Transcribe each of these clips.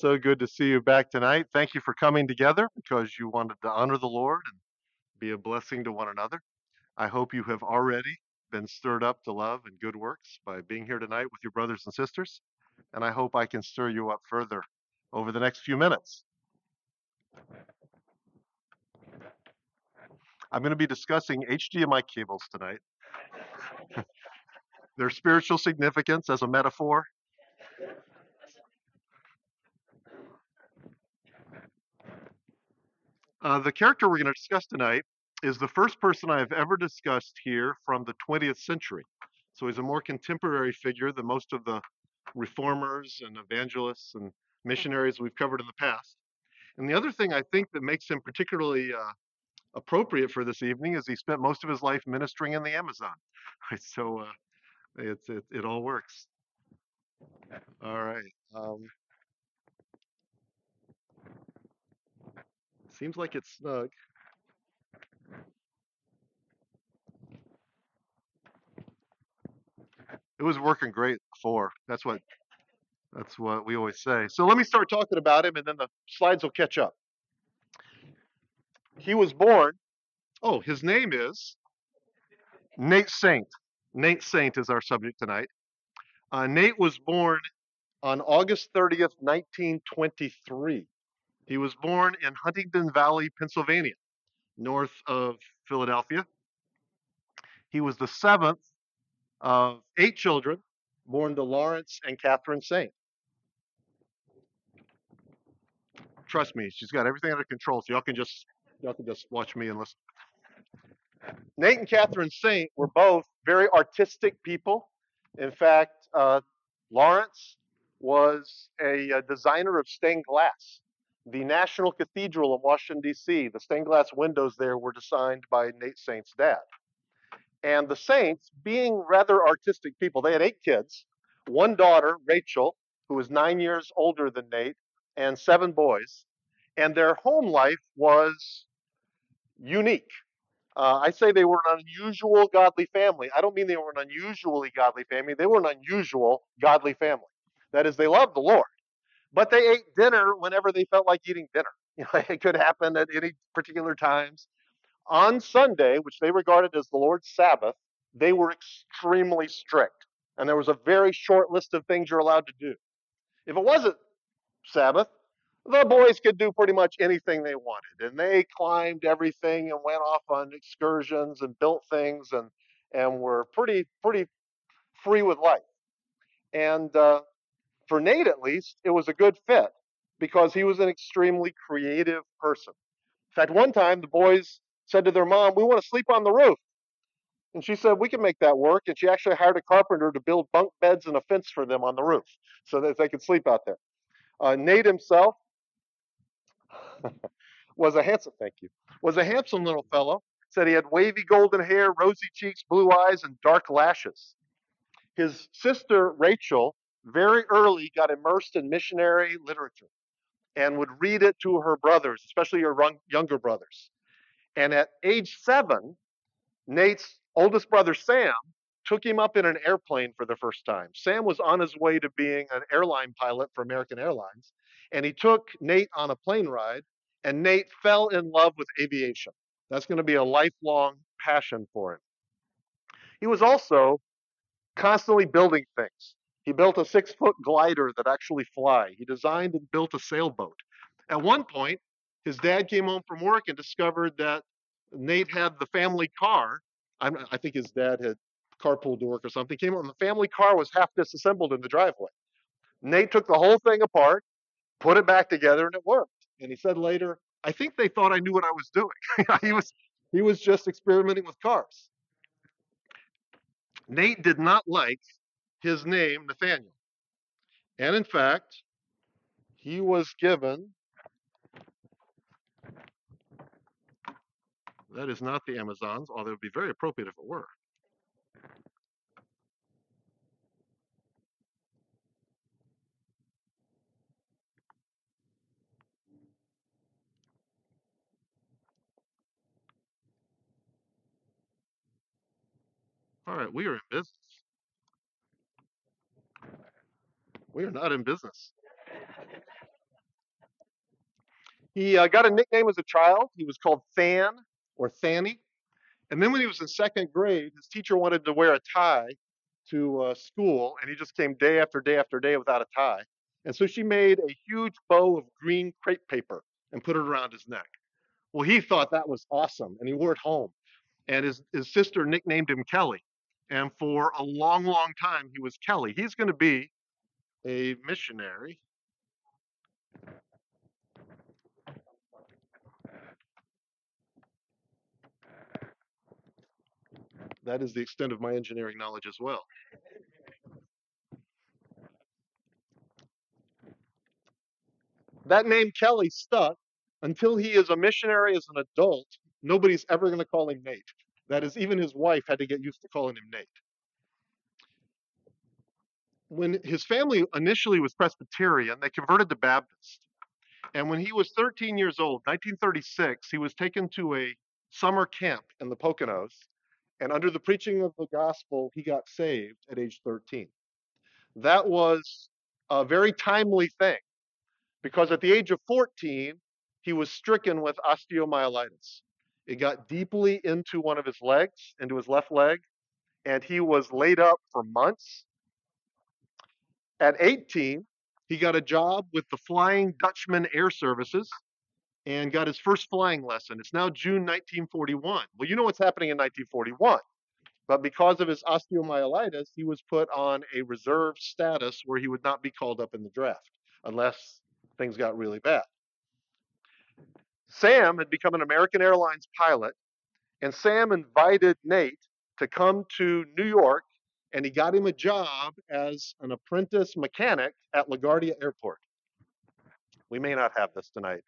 So good to see you back tonight. Thank you for coming together because you wanted to honor the Lord and be a blessing to one another. I hope you have already been stirred up to love and good works by being here tonight with your brothers and sisters. And I hope I can stir you up further over the next few minutes. I'm going to be discussing HDMI cables tonight, their spiritual significance as a metaphor. The character we're going to discuss tonight is the first person I've ever discussed here from the 20th century. So he's a more contemporary figure than most of the reformers and evangelists and missionaries we've covered in the past. And the other thing I think that makes him particularly appropriate for this evening is he spent most of his life ministering in the Amazon. So it all works. All right. Seems like it's snug. It was working great before. That's what we always say. So let me start talking about him, and then the slides will catch up. He was born. Oh, his name is Nate Saint. Nate Saint is our subject tonight. Nate was born on August 30th, 1923. He was born in Huntingdon Valley, Pennsylvania, north of Philadelphia. He was the seventh of eight children born to Lawrence and Catherine Saint. Trust me, she's got everything under control, so y'all can just watch me and listen. Nate and Catherine Saint were both very artistic people. In fact, Lawrence was a designer of stained glass. The National Cathedral of Washington, D.C., the stained glass windows there were designed by Nate Saint's dad. And the Saints, being rather artistic people, they had eight kids, one daughter, Rachel, who was 9 years older than Nate, and seven boys. And their home life was unique. I say they were an unusual godly family. I don't mean they were an unusually godly family. They were an unusual godly family. That is, they loved the Lord, but they ate dinner whenever they felt like eating dinner. It could happen at any particular times. On Sunday, which they regarded as the Lord's Sabbath, they were extremely strict. And there was a very short list of things you're allowed to do. If it wasn't Sabbath, the boys could do pretty much anything they wanted. And they climbed everything and went off on excursions and built things and were pretty free with life. And for Nate, at least, it was a good fit because he was an extremely creative person. In fact, one time the boys said to their mom, "We want to sleep on the roof." And she said, "We can make that work." And she actually hired a carpenter to build bunk beds and a fence for them on the roof so that they could sleep out there. Nate himself was a handsome, thank you, was a handsome little fellow. Said he had wavy golden hair, rosy cheeks, blue eyes, and dark lashes. His sister, Rachel, very early got immersed in missionary literature and would read it to her brothers, especially her younger brothers. And at age 7, Nate's oldest brother, Sam, took him up in an airplane for the first time. Sam was on his way to being an airline pilot for American Airlines, and he took Nate on a plane ride, and Nate fell in love with aviation. That's going to be a lifelong passion for him. He was also constantly building things. He built a 6-foot glider that actually fly. He designed and built a sailboat. At one point, his dad came home from work and discovered that Nate had the family car. I think his dad had carpool to work or something. Came home, and the family car was half disassembled in the driveway. Nate took the whole thing apart, put it back together, and it worked. And he said later, "I think they thought I knew what I was doing." he was just experimenting with cars. Nate did not like his name, Nathaniel. And in fact, he was given, that is not the Amazons, although it would be very appropriate if it were. All right, we are in business. We are not in business. He got a nickname as a child. He was called Than or Thanny. And then when he was in second grade, his teacher wanted to wear a tie to school, and he just came day after day after day without a tie. And so she made a huge bow of green crepe paper and put it around his neck. Well, he thought that was awesome, and he wore it home. And his sister nicknamed him Kelly. And for a long, long time, he was Kelly. He's going to be a missionary. That is the extent of my engineering knowledge as well. That name Kelly stuck until he is a missionary as an adult. Nobody's ever going to call him Nate. That is, even his wife had to get used to calling him Nate. When his family initially was Presbyterian, they converted to Baptist. And when he was 13 years old, 1936, he was taken to a summer camp in the Poconos. And under the preaching of the gospel, he got saved at age 13. That was a very timely thing because at the age of 14, he was stricken with osteomyelitis. It got deeply into one of his legs, into his left leg, and he was laid up for months. At 18, he got a job with the Flying Dutchman Air Services and got his first flying lesson. It's now June 1941. Well, you know what's happening in 1941. But because of his osteomyelitis, he was put on a reserve status where he would not be called up in the draft unless things got really bad. Sam had become an American Airlines pilot, and Sam invited Nate to come to New York, and he got him a job as an apprentice mechanic at LaGuardia Airport. We may not have this tonight.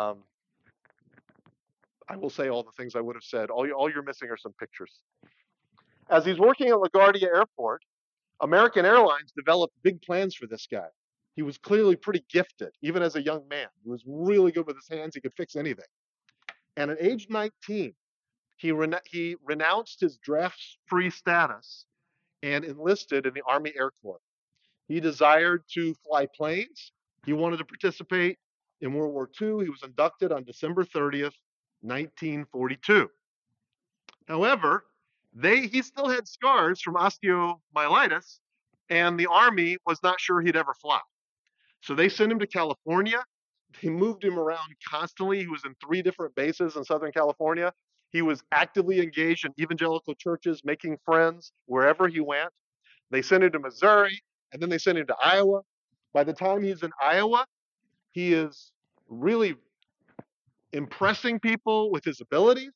I will say all the things I would have said. All you're missing are some pictures. As he's working at LaGuardia Airport, American Airlines developed big plans for this guy. He was clearly pretty gifted, even as a young man. He was really good with his hands. He could fix anything. And at age 19, he renounced his draft-free status and enlisted in the Army Air Corps. He desired to fly planes. He wanted to participate in World War II. He was inducted on December 30th, 1942. However, he still had scars from osteomyelitis, and the Army was not sure he'd ever fly. So they sent him to California. They moved him around constantly. He was in 3 different bases in Southern California. He was actively engaged in evangelical churches, making friends wherever he went. They sent him to Missouri, and then they sent him to Iowa. By the time he's in Iowa, he is really impressing people with his abilities.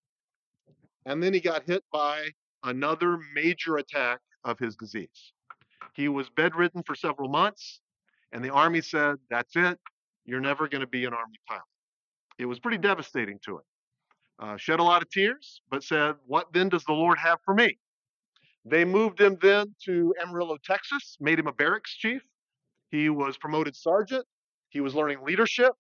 And then he got hit by another major attack of his disease. He was bedridden for several months, and the Army said, that's it. You're never going to be an Army pilot. It was pretty devastating to him. Shed a lot of tears, but said, what then does the Lord have for me? They moved him then to Amarillo, Texas, made him a barracks chief. He was promoted sergeant. He was learning leadership,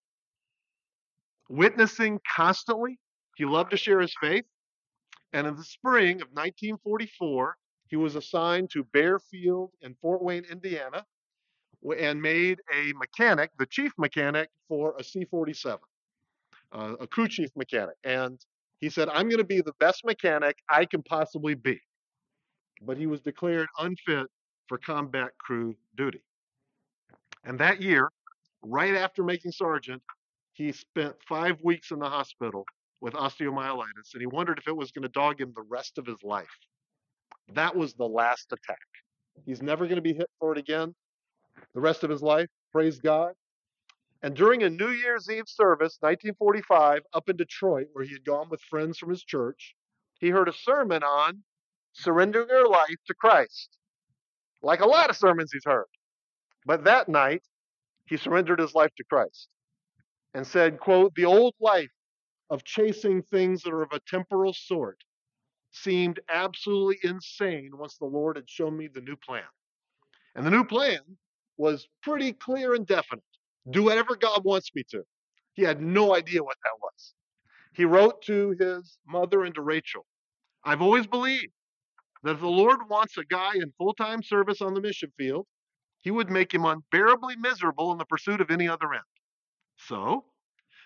witnessing constantly. He loved to share his faith. And in the spring of 1944, he was assigned to Bear Field in Fort Wayne, Indiana, and made a mechanic, the chief mechanic for a C-47, a crew chief mechanic. And he said, I'm going to be the best mechanic I can possibly be. But he was declared unfit for combat crew duty. And that year, right after making sergeant, he spent 5 weeks in the hospital with osteomyelitis, and he wondered if it was going to dog him the rest of his life. That was the last attack. He's never going to be hit for it again the rest of his life. Praise God. And during a New Year's Eve service, 1945, up in Detroit, where he had gone with friends from his church, he heard a sermon on surrendering your life to Christ, like a lot of sermons he's heard. But that night, he surrendered his life to Christ and said, quote, the old life of chasing things that are of a temporal sort seemed absolutely insane once the Lord had shown me the new plan. And the new plan was pretty clear and definite. Do whatever God wants me to. He had no idea what that was. He wrote to his mother and to Rachel, I've always believed that if the Lord wants a guy in full-time service on the mission field, he would make him unbearably miserable in the pursuit of any other end. So,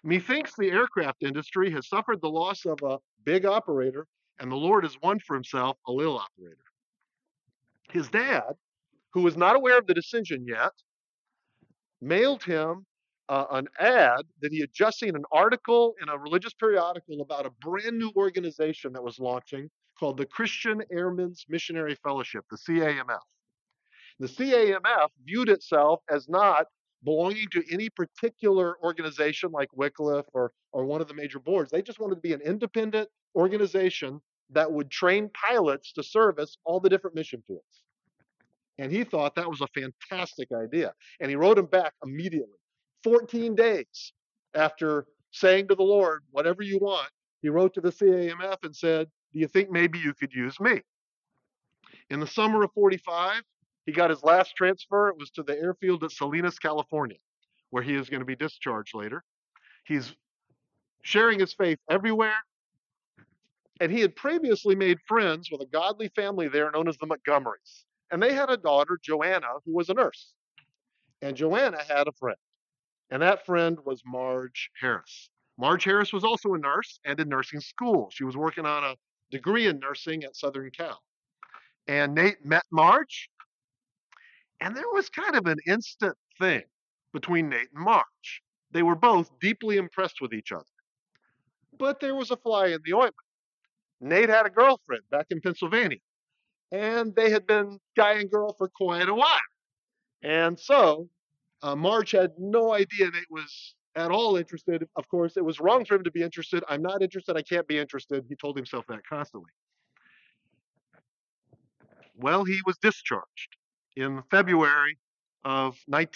Methinks the aircraft industry has suffered the loss of a big operator, and the Lord has won for himself a little operator. His dad, who was not aware of the decision yet, mailed him an ad that he had just seen, an article in a religious periodical about a brand new organization that was launching called the Christian Airmen's Missionary Fellowship, the CAMF. The CAMF viewed itself as not belonging to any particular organization like Wycliffe or one of the major boards. They just wanted to be an independent organization that would train pilots to service all the different mission fields. And he thought that was a fantastic idea. And he wrote him back immediately. 14 days after saying to the Lord, whatever you want, he wrote to the CAMF and said, do you think maybe you could use me? In the summer of 45, he got his last transfer. It was to the airfield at Salinas, California, where he is going to be discharged later. He's sharing his faith everywhere. And he had previously made friends with a godly family there known as the Montgomerys. And they had a daughter, Joanna, who was a nurse. And Joanna had a friend. And that friend was Marge Harris. Marge Harris was also a nurse and in nursing school. She was working on a degree in nursing at Southern Cal. And Nate met Marge, and there was kind of an instant thing between Nate and Marge. They were both deeply impressed with each other. But there was a fly in the ointment. Nate had a girlfriend back in Pennsylvania, and they had been guy and girl for quite a while. And so Marge had no idea Nate was at all interested. Of course, it was wrong for him to be interested. I'm not interested. I can't be interested. He told himself that constantly. Well, he was discharged in February of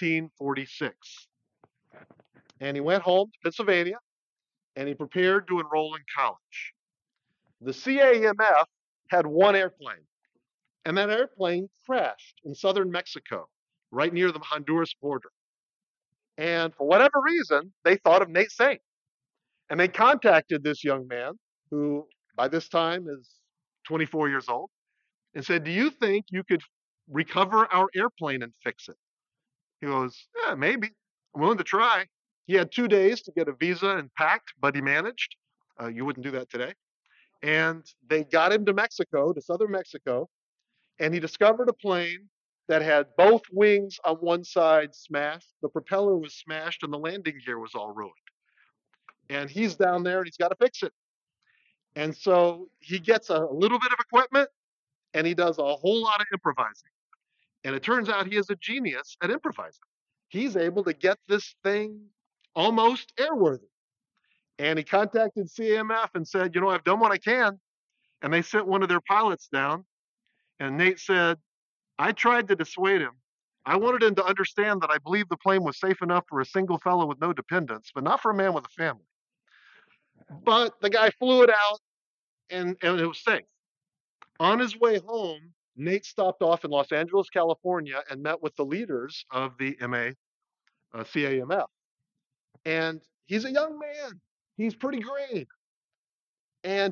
1946. And he went home to Pennsylvania and he prepared to enroll in college. The CAMF had one airplane, and that airplane crashed in southern Mexico, right near the Honduras border. And for whatever reason, they thought of Nate Saint. And they contacted this young man, who by this time is 24 years old, and said, do you think you could recover our airplane and fix it? He goes, yeah, maybe. I'm willing to try. He had 2 days to get a visa and packed, but he managed. You wouldn't do that today. And they got him to Mexico, to southern Mexico, and he discovered a plane that had both wings on one side smashed, the propeller was smashed, and the landing gear was all ruined. And he's down there and he's got to fix it. And so he gets a little bit of equipment and he does a whole lot of improvising. And it turns out he is a genius at improvising. He's able to get this thing almost airworthy. And he contacted CAMF and said, you know, I've done what I can. And they sent one of their pilots down. And Nate said, I tried to dissuade him. I wanted him to understand that I believed the plane was safe enough for a single fellow with no dependents, but not for a man with a family. But the guy flew it out and it was safe. On his way home, Nate stopped off in Los Angeles, California, and met with the leaders of the CAMF. And he's a young man. He's pretty great. And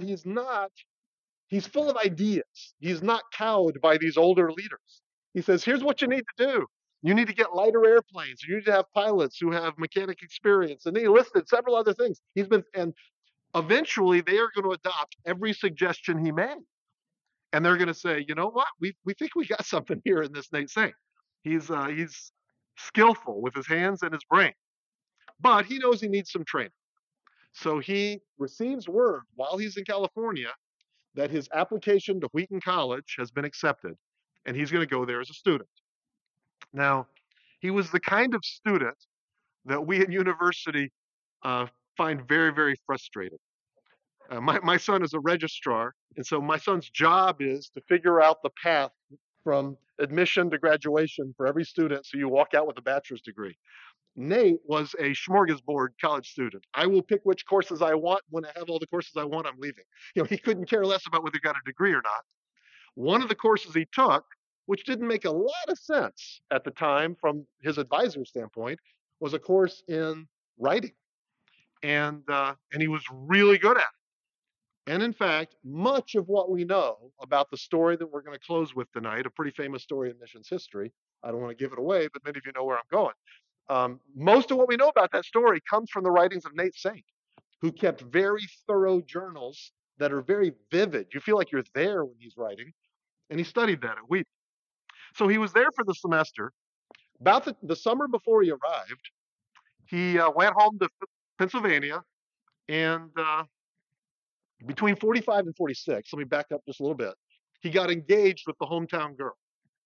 he's full of ideas. He's not cowed by these older leaders. He says, here's what you need to do. You need to get lighter airplanes. You need to have pilots who have mechanic experience. And he listed several other things. And eventually they are going to adopt every suggestion he made. And they're going to say, you know what? We think we got something here in this Nate Saint. He's skillful with his hands and his brain, but he knows he needs some training. So he receives word while he's in California that his application to Wheaton College has been accepted, and he's going to go there as a student. Now, he was the kind of student that we at university find very, very frustrating. My son is a registrar, and so my son's job is to figure out the path from admission to graduation for every student so you walk out with a bachelor's degree. Nate was a smorgasbord college student. I will pick which courses I want. When I have all the courses I want, I'm leaving. You know, he couldn't care less about whether he got a degree or not. One of the courses he took, which didn't make a lot of sense at the time from his advisor's standpoint, was a course in writing. And he was really good at it. And in fact, much of what we know about the story that we're going to close with tonight, a pretty famous story in missions history, I don't want to give it away, but many of you know where I'm going. Most of what we know about that story comes from the writings of Nate Saint, who kept very thorough journals that are very vivid. You feel like you're there when he's writing, and he studied that at Wheaton. So he was there for the semester. About the summer before he arrived, he went home to Pennsylvania, and between 45 and 46, let me back up just a little bit, he got engaged with the hometown girl.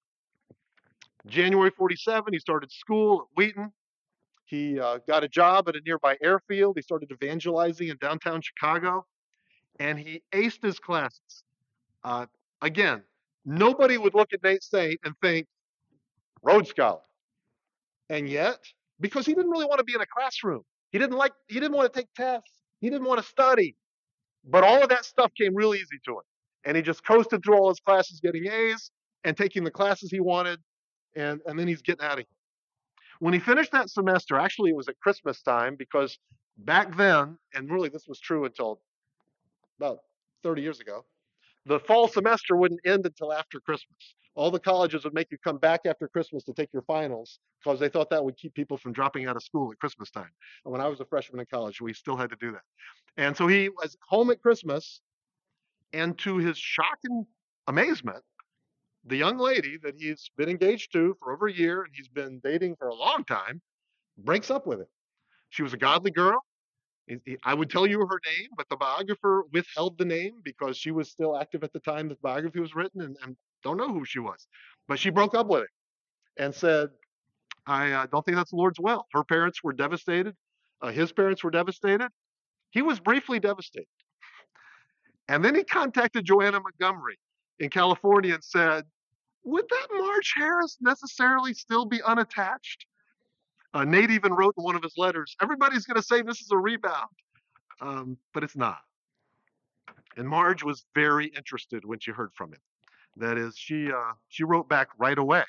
January 47, he started school at Wheaton. He got a job at a nearby airfield. He started evangelizing in downtown Chicago, and he aced his classes. Uh, Again, nobody would look at Nate Saint and think, Rhodes Scholar. And yet, because he didn't really want to be in a classroom, he didn't want to take tests, he didn't want to study. But all of that stuff came real easy to him. And he just coasted through all his classes getting A's and taking the classes he wanted, and then he's getting out of here. When he finished that semester, actually it was at Christmas time, because back then, and really this was true until about 30 years ago, the fall semester wouldn't end until after Christmas. All the colleges would make you come back after Christmas to take your finals because they thought that would keep people from dropping out of school at Christmas time. And when I was a freshman in college, we still had to do that. And so he was home at Christmas, and to his shock and amazement, the young lady that he's been engaged to for over a year and he's been dating for a long time breaks up with him. She was a godly girl. I would tell you her name, but the biographer withheld the name because she was still active at the time the biography was written, and don't know who she was. But she broke up with him and said, I don't think that's the Lord's will. Her parents were devastated. His parents were devastated. He was briefly devastated. And then he contacted Joanna Montgomery in California and said, would that Marge Harris necessarily still be unattached? Nate even wrote in one of his letters, everybody's going to say this is a rebound, but it's not. And Marge was very interested when she heard from him. That is, she wrote back right away.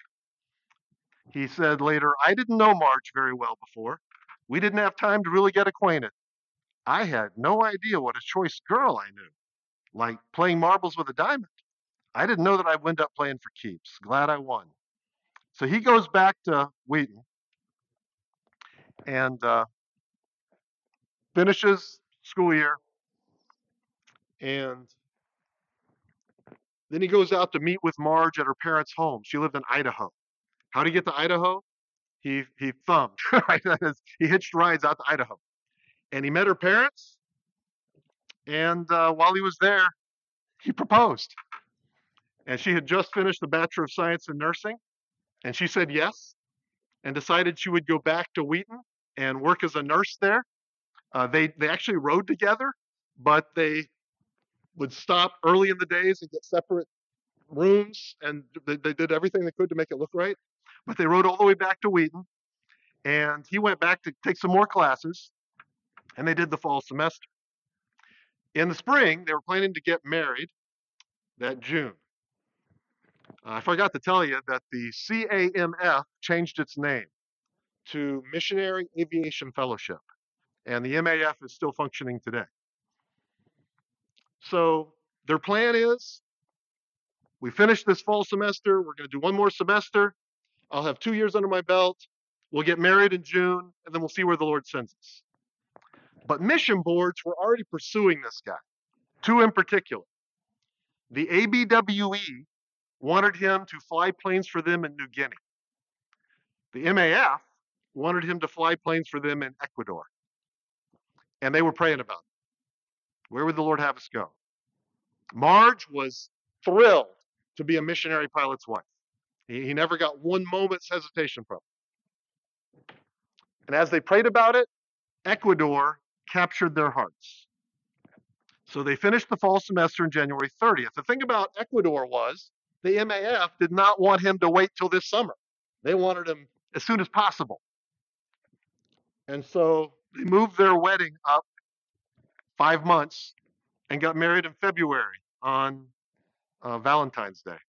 He said later, I didn't know Marge very well before. We didn't have time to really get acquainted. I had no idea what a choice girl I knew, like playing marbles with a diamond. I didn't know that I'd wind up playing for keeps. Glad I won. So he goes back to Wheaton and finishes school year, and then he goes out to meet with Marge at her parents' home. She lived in Idaho. How did he get to Idaho? He thumbed, right? He hitched rides out to Idaho, and he met her parents. And while he was there, he proposed. And she had just finished the Bachelor of Science in Nursing, and she said yes, and decided she would go back to Wheaton and work as a nurse there. They actually rode together, but they would stop early in the days and get separate rooms, and they did everything they could to make it look right. But they rode all the way back to Wheaton, and he went back to take some more classes, and they did the fall semester. In the spring, they were planning to get married that June. I forgot to tell you that the CAMF changed its name to Missionary Aviation Fellowship, and the MAF is still functioning today. So their plan is, we finish this fall semester, we're going to do one more semester, I'll have 2 years under my belt, we'll get married in June, and then we'll see where the Lord sends us. But mission boards were already pursuing this guy, two in particular. The ABWE wanted him to fly planes for them in New Guinea. The MAF wanted him to fly planes for them in Ecuador. And they were praying about it. Where would the Lord have us go? Marge was thrilled to be a missionary pilot's wife. He never got one moment's hesitation from it. And as they prayed about it, Ecuador captured their hearts. So they finished the fall semester on January 30th. The thing about Ecuador was the MAF did not want him to wait till this summer. They wanted him as soon as possible. And so they moved their wedding up 5 months and got married in February on Valentine's Day.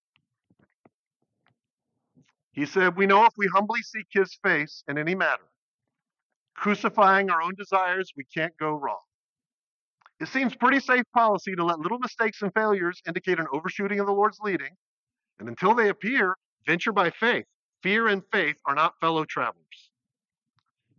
He said, we know if we humbly seek his face in any matter, crucifying our own desires, we can't go wrong. It seems pretty safe policy to let little mistakes and failures indicate an overshooting of the Lord's leading, and until they appear, venture by faith. Fear and faith are not fellow travelers.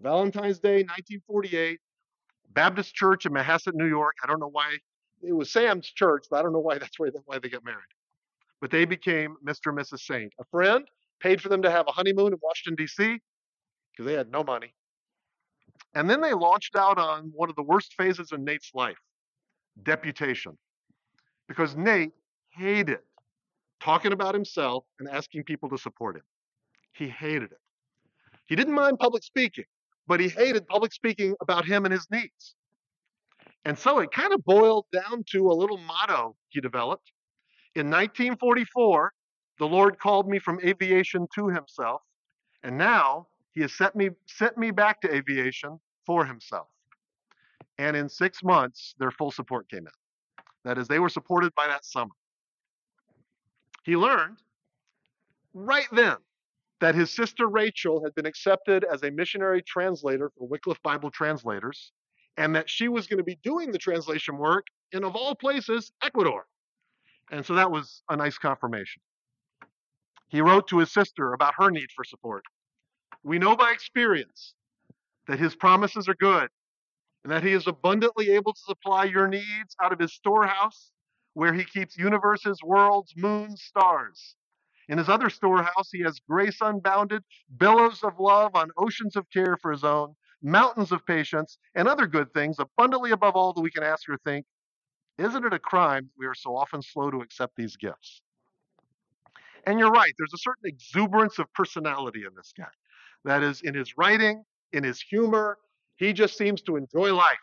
Valentine's Day, 1948, Baptist Church in Manhasset, New York. I don't know why. It was Sam's church, but I don't know why why they got married. But they became Mr. and Mrs. Saint. A friend paid for them to have a honeymoon in Washington, D.C., because they had no money. And then they launched out on one of the worst phases in Nate's life, deputation, because Nate hated talking about himself and asking people to support him. He hated it. He didn't mind public speaking, but he hated public speaking about him and his needs. And so it kind of boiled down to a little motto he developed. In 1944, the Lord called me from aviation to himself, and now he has sent me back to aviation for himself. And in 6 months, their full support came in. That is, they were supported by that summer. He learned right then that his sister Rachel had been accepted as a missionary translator for Wycliffe Bible Translators, and that she was going to be doing the translation work in, of all places, Ecuador. And so that was a nice confirmation. He wrote to his sister about her need for support. We know by experience that his promises are good and that he is abundantly able to supply your needs out of his storehouse where he keeps universes, worlds, moons, stars. In his other storehouse, he has grace unbounded, billows of love on oceans of care for his own, mountains of patience, and other good things abundantly above all that we can ask or think. Isn't it a crime that we are so often slow to accept these gifts? And you're right, there's a certain exuberance of personality in this guy. That is, in his writing, in his humor, he just seems to enjoy life.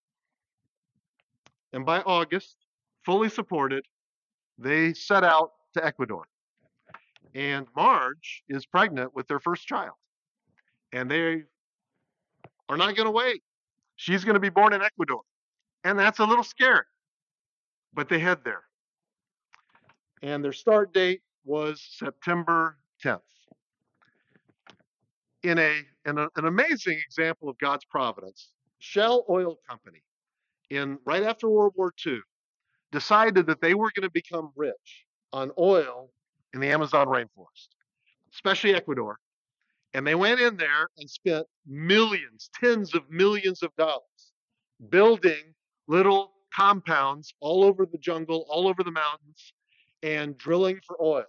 And by August, fully supported, they set out to Ecuador. And Marge is pregnant with their first child. And they are not going to wait. She's going to be born in Ecuador. And that's a little scary. But they head there. And their start date was September 10th. In an amazing example of God's providence, Shell Oil Company, right after World War II, decided that they were going to become rich on oil in the Amazon rainforest, especially Ecuador. And they went in there and spent millions, tens of millions of dollars building little compounds all over the jungle, all over the mountains, and drilling for oil.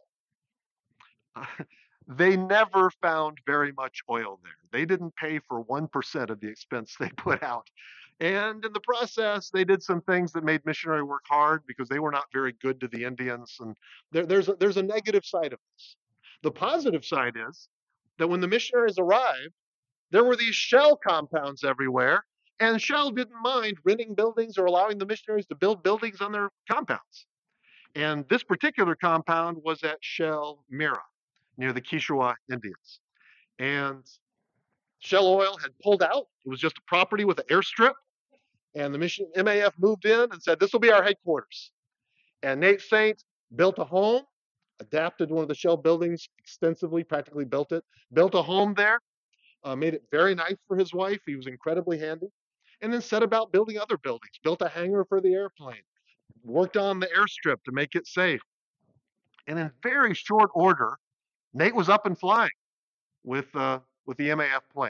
They never found very much oil there. They didn't pay for 1% of the expense they put out. And in the process, they did some things that made missionary work hard because they were not very good to the Indians. And there's a negative side of this. The positive side is that when the missionaries arrived, there were these shell compounds everywhere, and Shell didn't mind renting buildings or allowing the missionaries to build buildings on their compounds. And this particular compound was at Shell Mira, near the Quichua Indians. And Shell Oil had pulled out. It was just a property with an airstrip. And the mission MAF moved in and said, this will be our headquarters. And Nate Saint built a home, adapted one of the Shell buildings extensively, practically built a home there, made it very nice for his wife. He was incredibly handy. And then set about building other buildings, built a hangar for the airplane, worked on the airstrip to make it safe. And in very short order, Nate was up and flying with the MAF plane.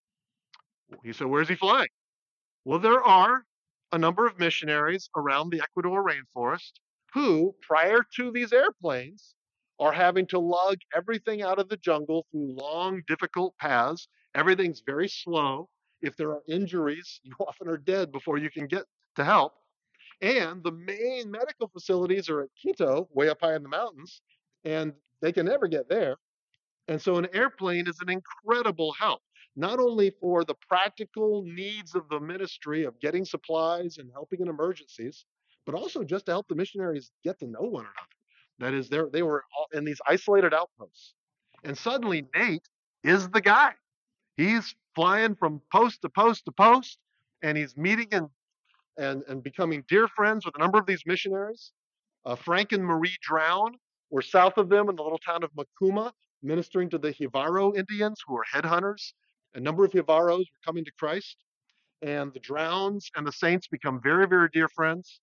He said, where's he flying? Well, there are a number of missionaries around the Ecuador rainforest who, prior to these airplanes, are having to lug everything out of the jungle through long, difficult paths. Everything's very slow. If there are injuries, you often are dead before you can get to help. And the main medical facilities are at Quito, way up high in the mountains, and they can never get there. And so an airplane is an incredible help, not only for the practical needs of the ministry of getting supplies and helping in emergencies, but also just to help the missionaries get to know one another. That is, they were all in these isolated outposts. And suddenly Nate is the guy. He's flying from post to post to post, and he's meeting and becoming dear friends with a number of these missionaries. Frank and Marie Drown were south of them in the little town of Macuma, ministering to the Jivaro Indians, who were headhunters. A number of Jivaros were coming to Christ. And the Drowns and the Saints become very, very dear friends.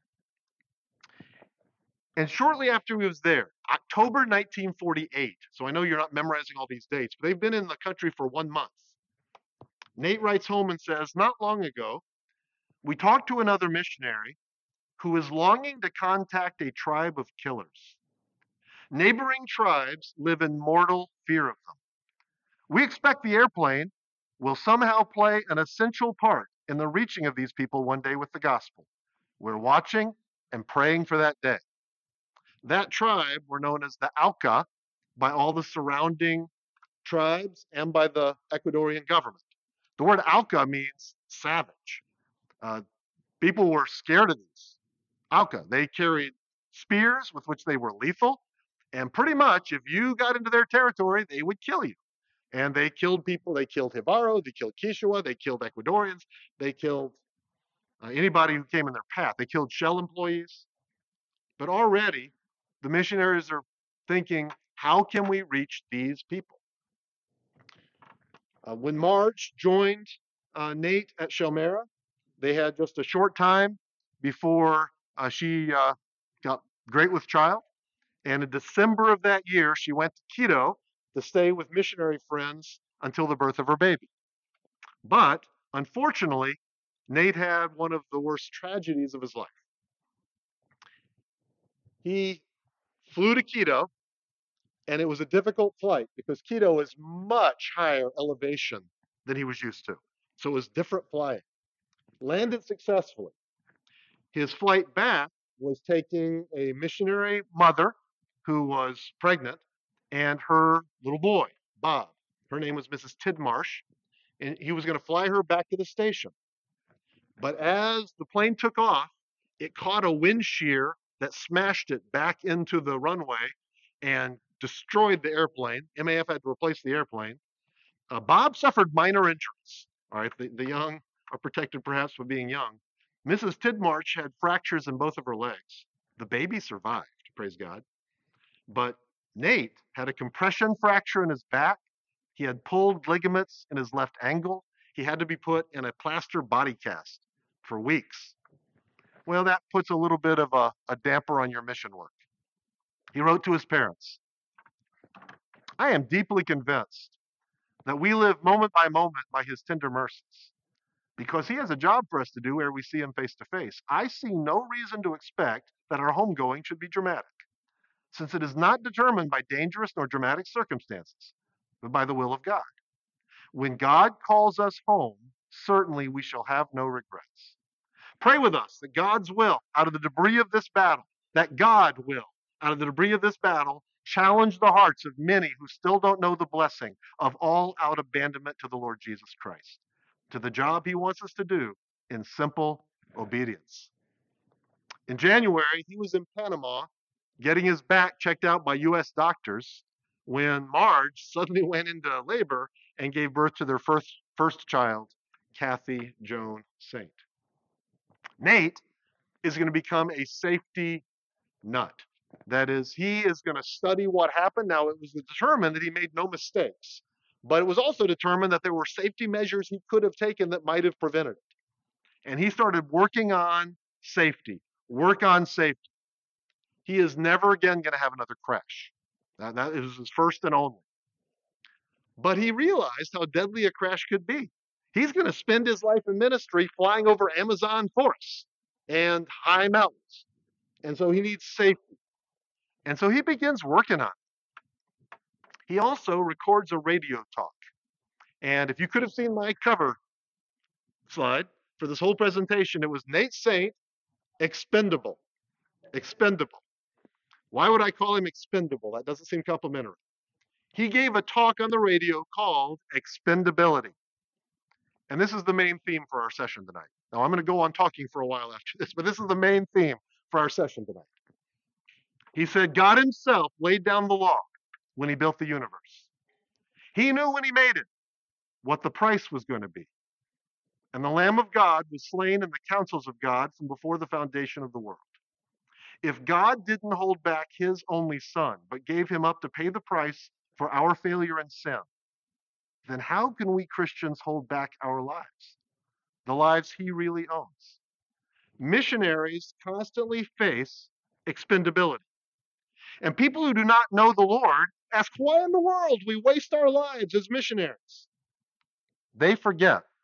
And shortly after he was there, October 1948, so I know you're not memorizing all these dates, but they've been in the country for 1 month. Nate writes home and says, not long ago, we talked to another missionary who is longing to contact a tribe of killers. Neighboring tribes live in mortal fear of them. We expect the airplane will somehow play an essential part in the reaching of these people one day with the gospel. We're watching and praying for that day. That tribe were known as the Auca by all the surrounding tribes and by the Ecuadorian government. The word Auca means savage. Uh, People were scared of these Auca. They carried spears with which they were lethal, and pretty much if you got into their territory, they would kill you. And they killed people. They killed Jibaro, they killed Quechua, they killed Ecuadorians, they killed anybody who came in their path. They killed Shell employees. But already, the missionaries are thinking, how can we reach these people? When Marge joined Nate at Shelmera, they had just a short time before she got great with child. And in December of that year, she went to Quito to stay with missionary friends until the birth of her baby. But unfortunately, Nate had one of the worst tragedies of his life. He flew to Quito, and it was a difficult flight because Quito is much higher elevation than he was used to. So it was different flying. Landed successfully. His flight back was taking a missionary mother who was pregnant and her little boy, Bob. Her name was Mrs. Tidmarsh, and he was going to fly her back to the station. But as the plane took off, it caught a wind shear that smashed it back into the runway and destroyed the airplane. MAF had to replace the airplane. Bob suffered minor injuries. All right, the young are protected perhaps for being young. Mrs. Tidmarsh had fractures in both of her legs. The baby survived, praise God. But Nate had a compression fracture in his back. He had pulled ligaments in his left ankle. He had to be put in a plaster body cast for weeks. Well, that puts a little bit of a damper on your mission work. He wrote to his parents, I am deeply convinced that we live moment by his tender mercies. Because he has a job for us to do ere we see him face to face. I see no reason to expect that our homegoing should be dramatic, since it is not determined by dangerous nor dramatic circumstances, but by the will of God. When God calls us home, certainly we shall have no regrets. Pray with us that God's will, out of the debris of this battle, that God will, out of the debris of this battle, challenge the hearts of many who still don't know the blessing of all out abandonment to the Lord Jesus Christ, to the job he wants us to do in simple obedience. In January, he was in Panama getting his back checked out by U.S. doctors when Marge suddenly went into labor and gave birth to their first child, Kathy Joan Saint. Nate is going to become a safety nut. That is, he is going to study what happened. Now, it was determined that he made no mistakes, but it was also determined that there were safety measures he could have taken that might have prevented it. And he started working on safety, work on safety. He is never again going to have another crash. That is his first and only. But he realized how deadly a crash could be. He's going to spend his life in ministry flying over Amazon forests and high mountains. And so he needs safety. And so he begins working on it. He also records a radio talk. And if you could have seen my cover slide for this whole presentation, it was Nate Saint, expendable. Expendable. Why would I call him expendable? That doesn't seem complimentary. He gave a talk on the radio called Expendability. And this is the main theme for our session tonight. Now, I'm going to go on talking for a while after this, but this is the main theme for our session tonight. He said, God himself laid down the law when he built the universe. He knew when he made it what the price was going to be. And the Lamb of God was slain in the counsels of God from before the foundation of the world. If God didn't hold back his only son, but gave him up to pay the price for our failure and sin, then how can we Christians hold back our lives, the lives he really owns? Missionaries constantly face expendability. And people who do not know the Lord ask, why in the world we waste our lives as missionaries? They forget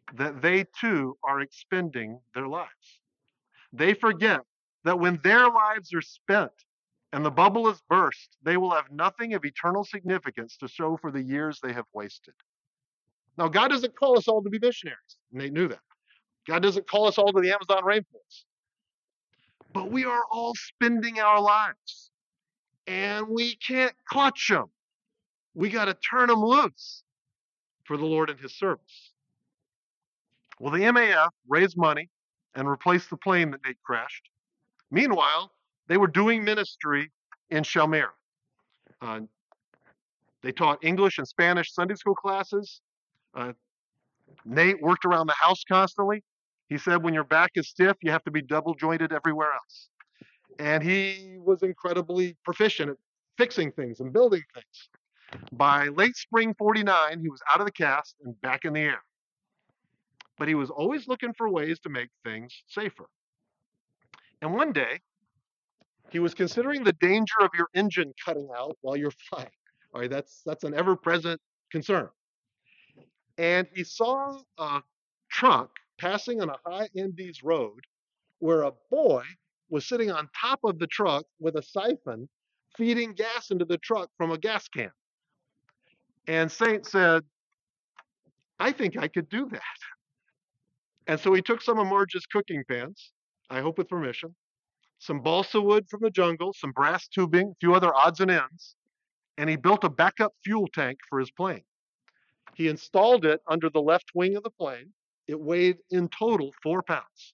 that they too are expending their lives. They forget that when their lives are spent and the bubble is burst, they will have nothing of eternal significance to show for the years they have wasted. Now, God doesn't call us all to be missionaries, and they knew that. God doesn't call us all to the Amazon rainforest, but we are all spending our lives, and we can't clutch them. We got to turn them loose for the Lord and His service. Well, the MAF raised money and replaced the plane that Nate crashed. Meanwhile, they were doing ministry in Shalmera. Uh, they taught English and Spanish Sunday school classes. Uh, Nate worked around the house constantly. He said, when your back is stiff, you have to be double jointed everywhere else. And he was incredibly proficient at fixing things and building things. By late spring 49, he was out of the cast and back in the air. But he was always looking for ways to make things safer. And one day, he was considering the danger of your engine cutting out while you're flying. All right, that's an ever-present concern. And he saw a truck passing on a high Andes road where a boy was sitting on top of the truck with a siphon feeding gas into the truck from a gas can. And Saint said, I think I could do that. And so he took some of Marge's cooking pans, I hope with permission, some balsa wood from the jungle, some brass tubing, a few other odds and ends, and he built a backup fuel tank for his plane. He installed it under the left wing of the plane. It weighed in total 4 pounds.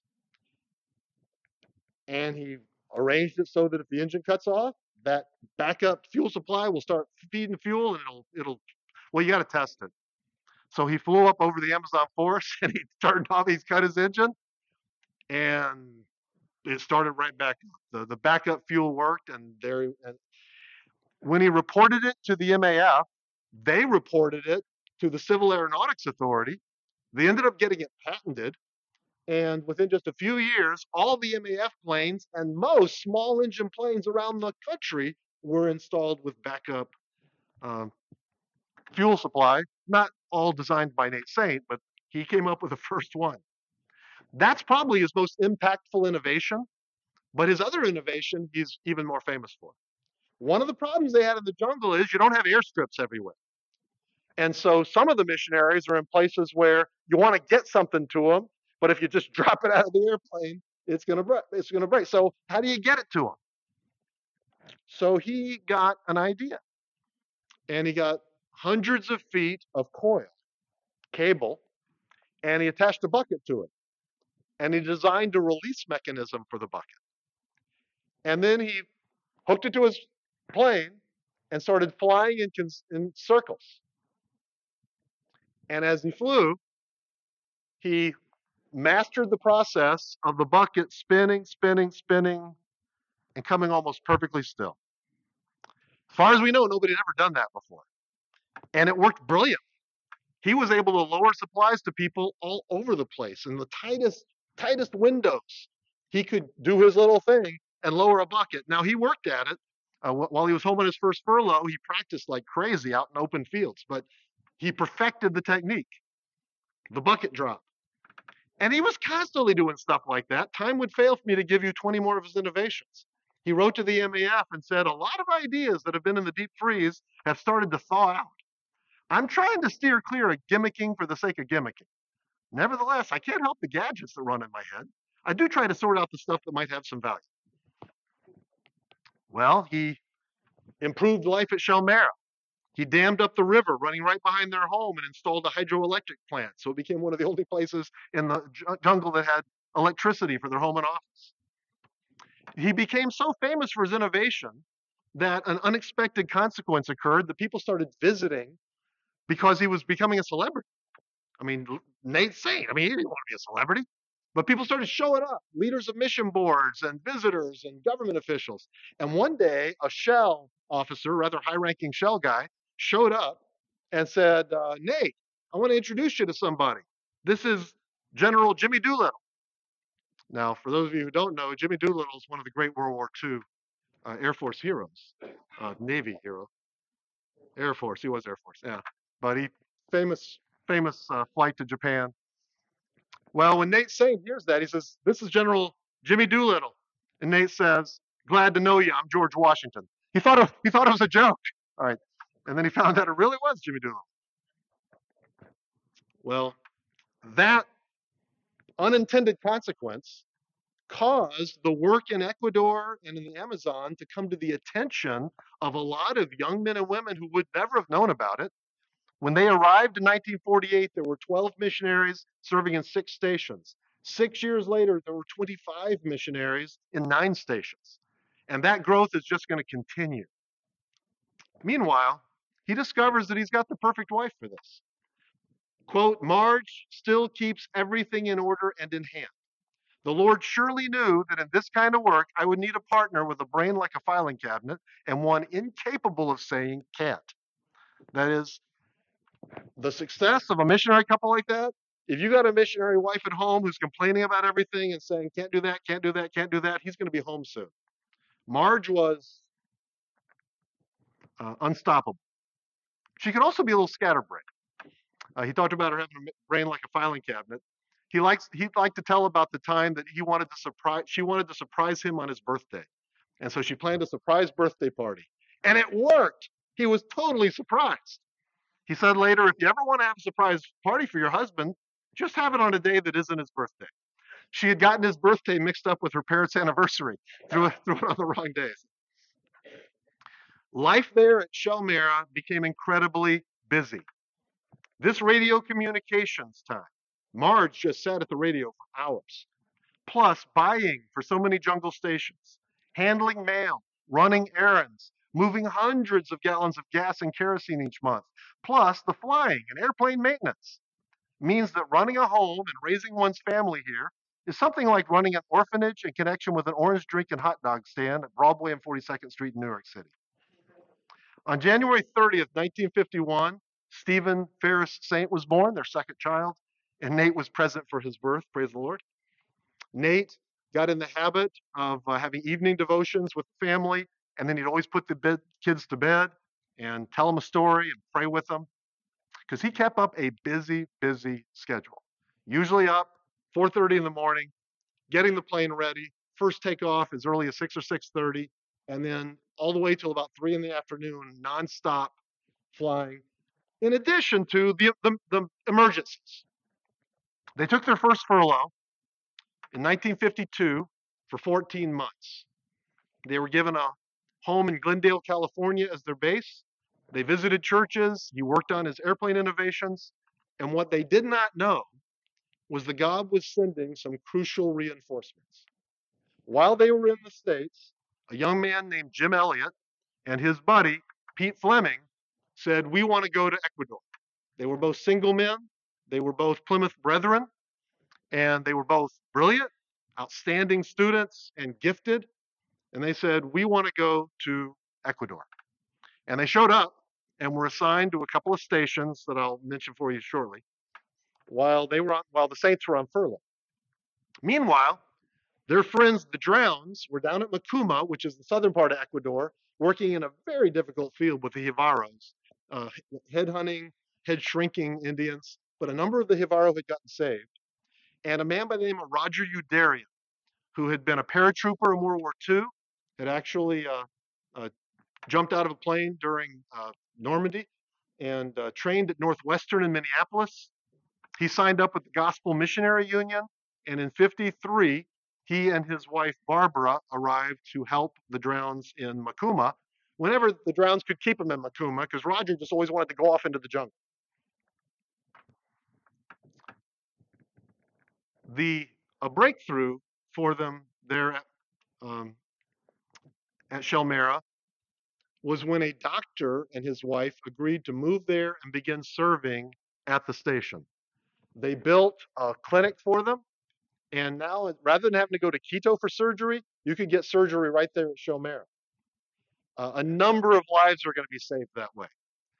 And he arranged it so that if the engine cuts off, that backup fuel supply will start feeding fuel, and well, you got to test it. So he flew up over the Amazon forest and he turned off, he's cut his engine, and it started right back up. The backup fuel worked, and when he reported it to the MAF, they reported it to the Civil Aeronautics Authority. They ended up getting it patented. And within just a few years, all the MAF planes and most small engine planes around the country were installed with backup fuel supply. Not all designed by Nate Saint, but he came up with the first one. That's probably his most impactful innovation, but his other innovation he's even more famous for. One of the problems they had in the jungle is you don't have airstrips everywhere. And so some of the missionaries are in places where you want to get something to them, but if you just drop it out of the airplane, it's going to break. It's going to break. So how do you get it to them? So he got an idea, and he got hundreds of feet of coil cable, and he attached a bucket to it, and he designed a release mechanism for the bucket, and then he hooked it to his plane and started flying in circles. And as he flew, he mastered the process of the bucket spinning, spinning, spinning, and coming almost perfectly still. As far as we know, nobody had ever done that before. And it worked brilliantly. He was able to lower supplies to people all over the place in the tightest windows. He could do his little thing and lower a bucket. Now, he worked at it. While he was home on his first furlough, he practiced like crazy out in open fields, but he perfected the technique, the bucket drop. And he was constantly doing stuff like that. Time would fail for me to give you 20 more of his innovations. He wrote to the MAF and said, a lot of ideas that have been in the deep freeze have started to thaw out. I'm trying to steer clear of gimmicking for the sake of gimmicking. Nevertheless, I can't help the gadgets that run in my head. I do try to sort out the stuff that might have some value. Well, he improved life at Shalmera. He dammed up the river running right behind their home and installed a hydroelectric plant. So it became one of the only places in the jungle that had electricity for their home and office. He became so famous for his innovation that an unexpected consequence occurred that people started visiting because he was becoming a celebrity. I mean, Nate Saint, he didn't want to be a celebrity, but people started showing up, leaders of mission boards and visitors and government officials. And one day, a Shell officer, rather high-ranking Shell guy, showed up and said, Nate, I want to introduce you to somebody. This is General Jimmy Doolittle. Now, for those of you who don't know, Jimmy Doolittle is one of the great World War II Air Force heroes, Navy hero. Air Force, he was Air Force, yeah. But he, famous flight to Japan. Well, when Nate Saint hears that, he says, "This is General Jimmy Doolittle," and Nate says, "Glad to know you. I'm George Washington." He thought it was a joke. All right, and then he found out it really was Jimmy Doolittle. Well, that unintended consequence caused the work in Ecuador and in the Amazon to come to the attention of a lot of young men and women who would never have known about it. When they arrived in 1948, there were 12 missionaries serving in 6 stations. 6 years later, there were 25 missionaries in 9 stations. And that growth is just going to continue. Meanwhile, he discovers that he's got the perfect wife for this. Quote, "Marge still keeps everything in order and in hand. The Lord surely knew that in this kind of work, I would need a partner with a brain like a filing cabinet and one incapable of saying can't." That is, the success of a missionary couple like that, if you got a missionary wife at home who's complaining about everything and saying, can't do that, can't do that, can't do that, he's going to be home soon. Marge was unstoppable. She could also be a little scatterbrained. He talked about her having a brain like a filing cabinet. He'd like to tell about the time that she wanted to surprise him on his birthday. And so she planned a surprise birthday party. And it worked. He was totally surprised. He said later, if you ever want to have a surprise party for your husband, just have it on a day that isn't his birthday. She had gotten his birthday mixed up with her parents' anniversary, threw it on the wrong days. Life there at Shelmera became incredibly busy. This radio communications time, Marge just sat at the radio for hours, plus buying for so many jungle stations, handling mail, running errands, moving hundreds of gallons of gas and kerosene each month, plus the flying and airplane maintenance. Means that running a home and raising one's family here is something like running an orphanage in connection with an orange drink and hot dog stand at Broadway and 42nd Street in New York City. On January 30th, 1951, Stephen Ferris Saint was born, their second child, and Nate was present for his birth, praise the Lord. Nate got in the habit of having evening devotions with the family, and then he'd always put the kids to bed and tell them a story and pray with them because he kept up a busy, busy schedule. Usually up 4:30 in the morning, getting the plane ready, first takeoff as early as 6 or 6:30, and then all the way till about 3 in the afternoon, nonstop flying. In addition to the emergencies, they took their first furlough in 1952 for 14 months. They were given a home in Glendale, California as their base. They visited churches. He worked on his airplane innovations. And what they did not know was that God was sending some crucial reinforcements. While they were in the States, a young man named Jim Elliott and his buddy, Pete Fleming, said, we want to go to Ecuador. They were both single men. They were both Plymouth Brethren, and they were both brilliant, outstanding students, and gifted. And they said, we want to go to Ecuador. And they showed up and were assigned to a couple of stations that I'll mention for you shortly while the Saints were on furlough. Meanwhile, their friends, the Drowns, were down at Macuma, which is the southern part of Ecuador, working in a very difficult field with the Jivaros, head hunting, head shrinking Indians. But a number of the Jivaro had gotten saved. And a man by the name of Roger Youderian, who had been a paratrooper in World War II, had actually jumped out of a plane during Normandy and trained at Northwestern in Minneapolis. He signed up with the Gospel Missionary Union, and in '53, he and his wife Barbara arrived to help the Drowns in Macuma whenever the Drowns could keep them in Macuma, because Roger just always wanted to go off into the jungle. A breakthrough for them there at Shelmera was when a doctor and his wife agreed to move there and begin serving at the station. They built a clinic for them, and now rather than having to go to Quito for surgery, you can get surgery right there at Shelmera. A number of lives are going to be saved that way.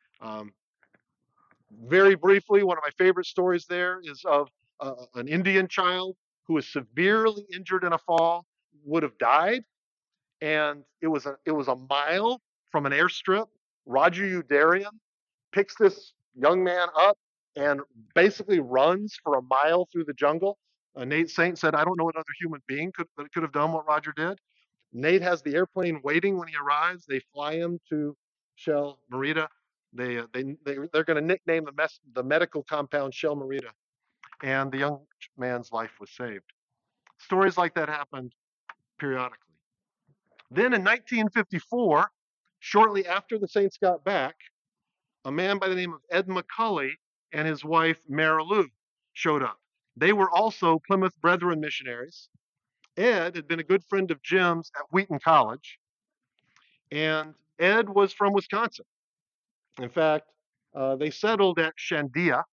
Very briefly, one of my favorite stories there is of an Indian child who was severely injured in a fall, would have died, and it was a mile from an airstrip. Roger Youderian picks this young man up, and basically runs for a mile through the jungle. Nate Saint said, I don't know what other human being could have done what Roger did. Nate has the airplane waiting when he arrives. They fly him to Shell Merida. They're going to nickname the medical compound Shell Merida, and the young man's life was saved. Stories like that happened periodically. Then in 1954, shortly after the Saints got back, a man by the name of Ed McCully and his wife Mara Lou showed up. They were also Plymouth Brethren missionaries. Ed had been a good friend of Jim's at Wheaton College, and Ed was from Wisconsin. In fact, they settled at Shandia,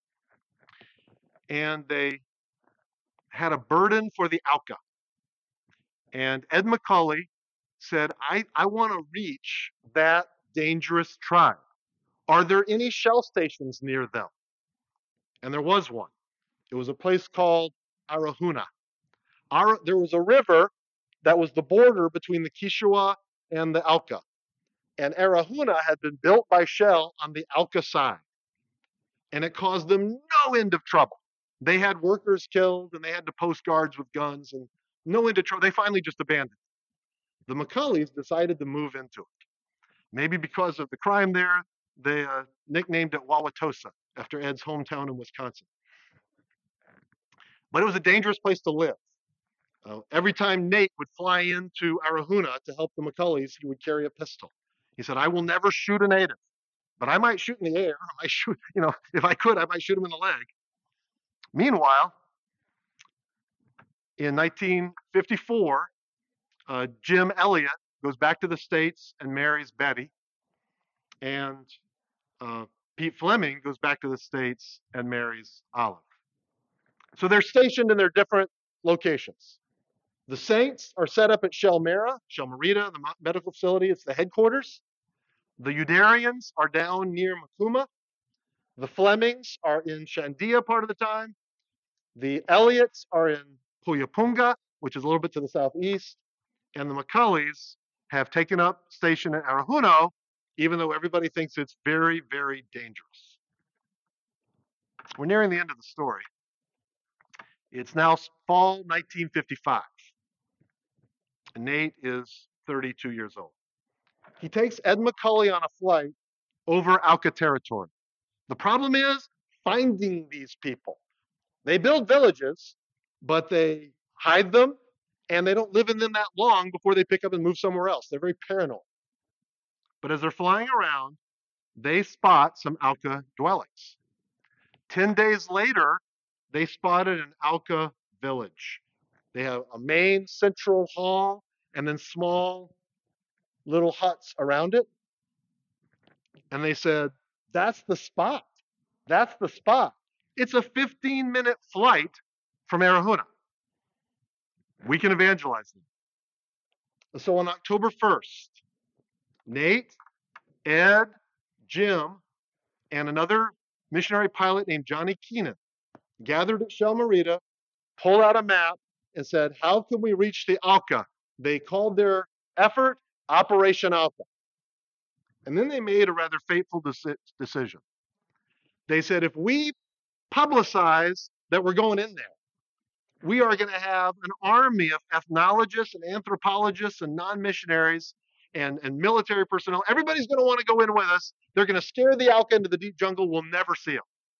and they had a burden for the Auca. And Ed McCully said, I want to reach that dangerous tribe. Are there any shell stations near them? And there was one. It was a place called Arahuna. There was a river that was the border between the Kishua and the Auca. And Arahuna had been built by Shell on the Auca side. And it caused them no end of trouble. They had workers killed and they had to post guards with guns and no end of trouble. They finally just abandoned it. The McCullys decided to move into it. Maybe because of the crime there, they nicknamed it Wauwatosa after Ed's hometown in Wisconsin. But it was a dangerous place to live. Every time Nate would fly into Arahuna to help the McCullys, he would carry a pistol. He said, I will never shoot a native, but I might shoot in the air. I might shoot, if I could, I might shoot him in the leg. Meanwhile, in 1954, Jim Elliot goes back to the States and marries Betty. And Pete Fleming goes back to the States and marries Olive. So they're stationed in their different locations. The Saints are set up at Shell Merida, the medical facility. It's the headquarters. The Udarians are down near Makuma. The Flemings are in Shandia part of the time. The Elliots are in Puyapunga, which is a little bit to the southeast. And the McCullys have taken up station at Arahuno, even though everybody thinks it's very, very dangerous. We're nearing the end of the story. It's now fall 1955. And Nate is 32 years old. He takes Ed McCully on a flight over Auca territory. The problem is finding these people. They build villages, but they hide them, and they don't live in them that long before they pick up and move somewhere else. They're very paranoid. But as they're flying around, they spot some Auca dwellings. 10 days later, they spotted an Auca village. They have a main central hall and then small little huts around it. And they said, that's the spot. That's the spot. It's a 15-minute flight from Arahuna. We can evangelize them. So on October 1st, Nate, Ed, Jim, and another missionary pilot named Johnny Keenan gathered at Shell Merida, pulled out a map, and said, how can we reach the Auca? They called their effort Operation Auca. And then they made a rather fateful decision. They said, if we publicize that we're going in there, we are going to have an army of ethnologists and anthropologists and non-missionaries and military personnel. Everybody's going to want to go in with us. They're going to scare the Auca into the deep jungle. We'll never see them.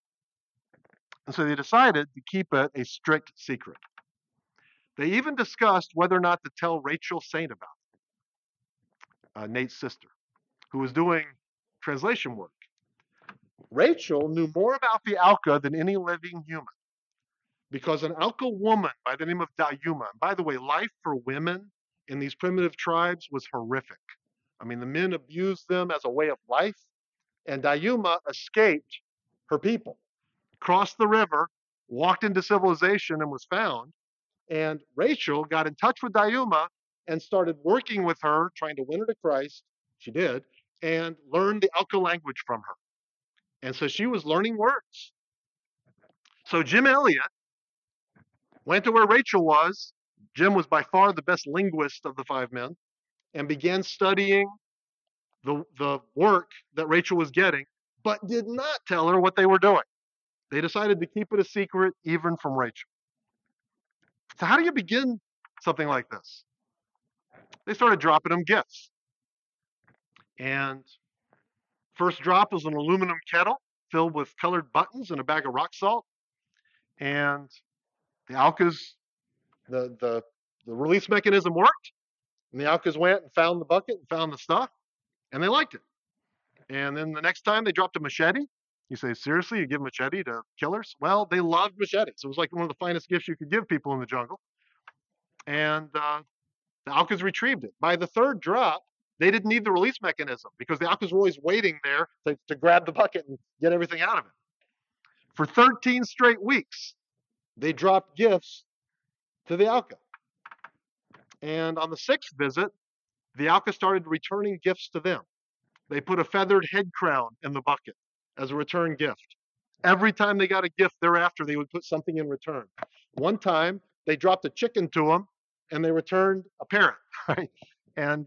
And so they decided to keep it a strict secret. They even discussed whether or not to tell Rachel Saint about it, Nate's sister, who was doing translation work. Rachel knew more about the Auca than any living human, because an Auca woman by the name of Dayuma, and by the way, life for women in these primitive tribes was horrific. I mean, the men abused them as a way of life, and Dayuma escaped her people, crossed the river, walked into civilization, and was found. And Rachel got in touch with Dayuma and started working with her, trying to win her to Christ. She did, and learned the Auca language from her. And so she was learning words. So Jim Elliot went to where Rachel was. Jim was by far the best linguist of the five men, and began studying the work that Rachel was getting, but did not tell her what they were doing. They decided to keep it a secret even from Rachel. So how do you begin something like this? They started dropping them gifts. And first drop was an aluminum kettle filled with colored buttons and a bag of rock salt. And the Alkas, the release mechanism worked. And the Alkas went and found the bucket and found the stuff, and they liked it. And then the next time they dropped a machete. You say, seriously, you give machete to killers? Well, they loved machetes. It was like one of the finest gifts you could give people in the jungle. And the Alkas retrieved it. By the third drop, they didn't need the release mechanism because the Alkas were always waiting there to grab the bucket and get everything out of it. For 13 straight weeks, they dropped gifts to the Alka. And on the sixth visit, the Alka started returning gifts to them. They put a feathered head crown in the bucket as a return gift. Every time they got a gift thereafter, they would put something in return. One time, they dropped a chicken to them, and they returned a parrot. Right? And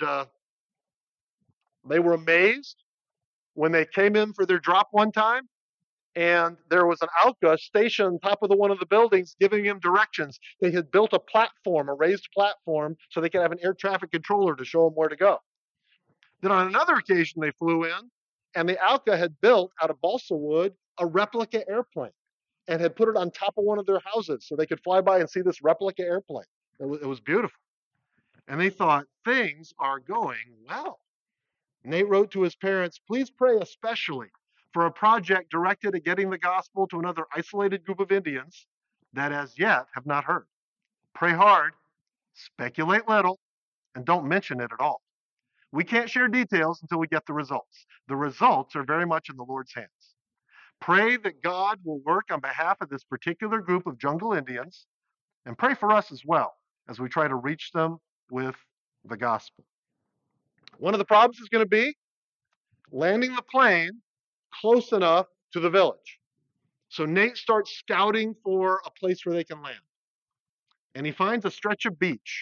they were amazed when they came in for their drop one time, and there was an Alka stationed on top of one of the buildings giving him directions. They had built a platform, a raised platform, so they could have an air traffic controller to show them where to go. Then on another occasion, they flew in, and the Alka had built out of balsa wood a replica airplane and had put it on top of one of their houses so they could fly by and see this replica airplane. It was beautiful. And they thought, things are going well. Nate wrote to his parents, please pray especially for a project directed at getting the gospel to another isolated group of Indians that as yet have not heard. Pray hard, speculate little, and don't mention it at all. We can't share details until we get the results. The results are very much in the Lord's hands. Pray that God will work on behalf of this particular group of jungle Indians, and pray for us as well as we try to reach them with the gospel. One of the problems is going to be landing the plane close enough to the village. So Nate starts scouting for a place where they can land. And he finds a stretch of beach.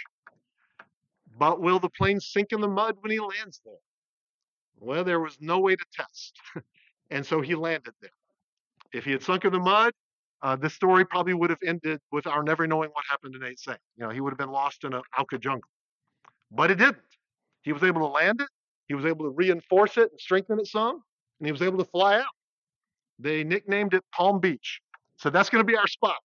But will the plane sink in the mud when he lands there? Well, there was no way to test. And so he landed there. If he had sunk in the mud, this story probably would have ended with our never knowing what happened to Nate Saint. He would have been lost in an Alka jungle. But it didn't. He was able to land it. He was able to reinforce it and strengthen it some. And he was able to fly out. They nicknamed it Palm Beach. So that's going to be our spot.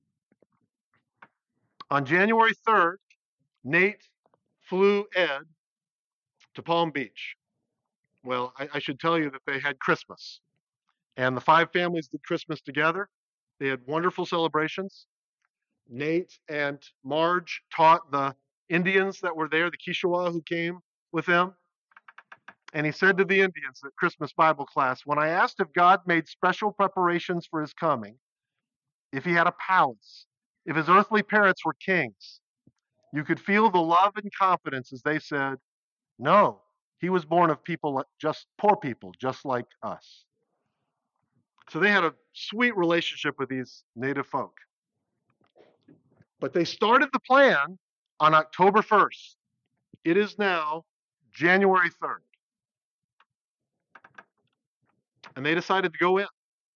On January 3rd, Nate flew Ed to Palm Beach. Well, I should tell you that they had Christmas. And the 5 families did Christmas together. They had wonderful celebrations. Nate and Marge taught the Indians that were there, the Kishwa who came with them. And he said to the Indians at Christmas Bible class, when I asked if God made special preparations for his coming, if he had a palace, if his earthly parents were kings, you could feel the love and confidence as they said, no, he was born of people, just poor people, just like us. So they had a sweet relationship with these native folk. But they started the plan on October 1st. It is now January 3rd. And they decided to go in.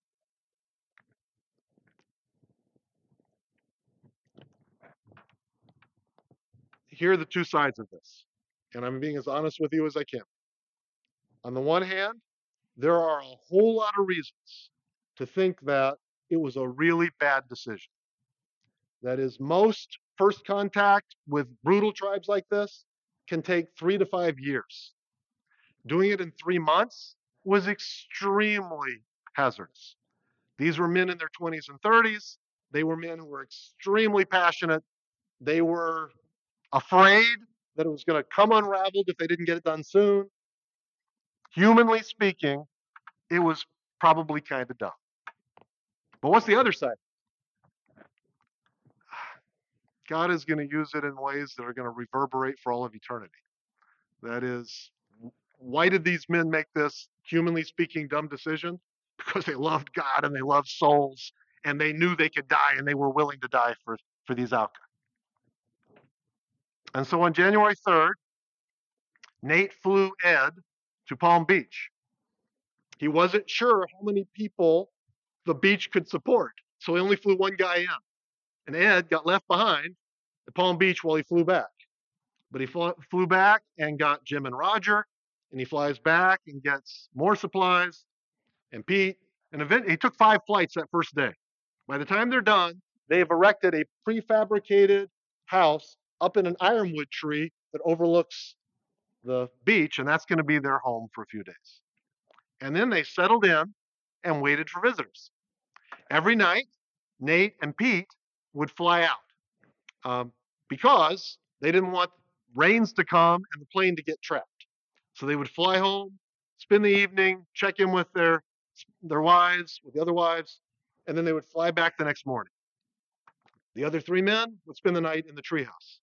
Here are the two sides of this. And I'm being as honest with you as I can. On the one hand, there are a whole lot of reasons to think that it was a really bad decision. That is, most first contact with brutal tribes like this can take 3 to 5 years. Doing it in 3 months was extremely hazardous. These were men in their 20s and 30s. They were men who were extremely passionate. They were afraid that it was going to come unraveled if they didn't get it done soon. Humanly speaking, it was probably kind of dumb. But what's the other side? God is going to use it in ways that are going to reverberate for all of eternity. That is, why did these men make this, humanly speaking, dumb decision? Because they loved God and they loved souls and they knew they could die and they were willing to die for these Alka. And so on January 3rd, Nate flew Ed to Palm Beach. He wasn't sure how many people the beach could support. So he only flew one guy in. And Ed got left behind at Palm Beach while he flew back. But he flew back and got Jim and Roger, and he flies back and gets more supplies and Pete. And he took 5 flights that first day. By the time they're done, they've erected a prefabricated house up in an ironwood tree that overlooks the beach, and that's going to be their home for a few days. And then they settled in and waited for visitors. Every night, Nate and Pete would fly out because they didn't want rains to come and the plane to get trapped. So they would fly home, spend the evening, check in with their wives, with the other wives, and then they would fly back the next morning. The other 3 men would spend the night in the treehouse.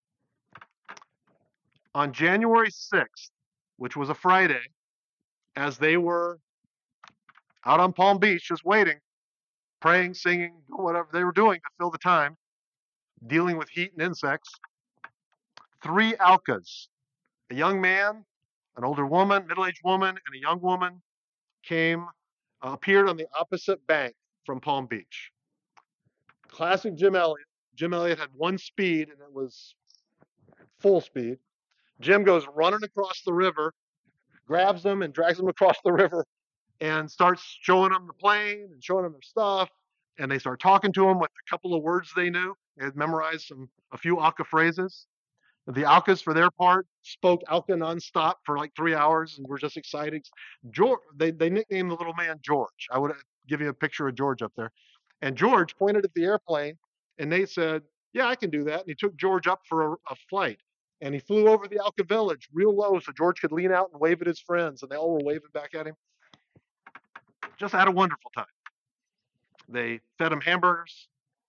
On January 6th, which was a Friday, as they were out on Palm Beach just waiting, praying, singing, whatever they were doing to fill the time, dealing with heat and insects, 3 Alkas, a young man, an older woman, middle-aged woman, and a young woman appeared on the opposite bank from Palm Beach. Classic Jim Elliot. Jim Elliot had one speed, and it was full speed. Jim goes running across the river, grabs them and drags them across the river, and starts showing them the plane and showing them their stuff. And they start talking to him with a couple of words they knew. They had memorized a few Alka phrases. The Alkas, for their part, spoke Alka nonstop for like 3 hours and were just excited. They nicknamed the little man George. I would give you a picture of George up there. And George pointed at the airplane, and Nate said, "Yeah, I can do that." And he took George up for a flight. And he flew over the Alka village real low so George could lean out and wave at his friends, and they all were waving back at him. Just had a wonderful time. They fed him hamburgers.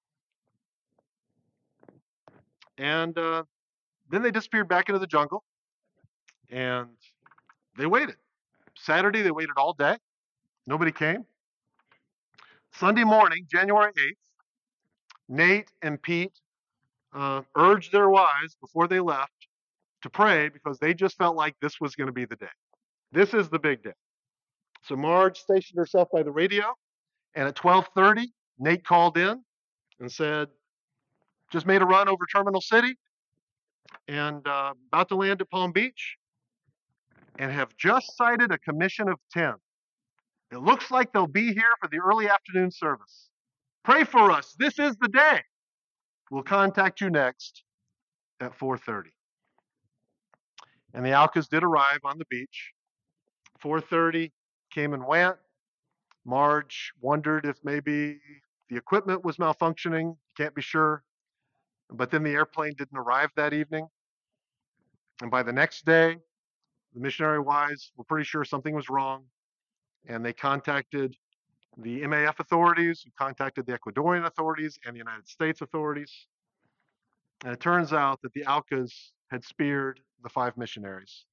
And then they disappeared back into the jungle, and they waited. Saturday, they waited all day. Nobody came. Sunday morning, January 8th, Nate and Pete urged their wives before they left to pray because they just felt like this was going to be the day. This is the big day. So Marge stationed herself by the radio, and at 12:30, Nate called in and said, "Just made a run over Terminal City and about to land at Palm Beach and have just sighted a commission of 10. It looks like they'll be here for the early afternoon service. Pray for us. This is the day. We'll contact you next at 4:30. And the Alkas did arrive on the beach. 4:30 came and went. Marge wondered if maybe the equipment was malfunctioning. Can't be sure. But then the airplane didn't arrive that evening. And by the next day, the missionary wives were pretty sure something was wrong. And they contacted the MAF authorities, who contacted the Ecuadorian authorities and the United States authorities. And it turns out that the Alkas had speared the 5 missionaries.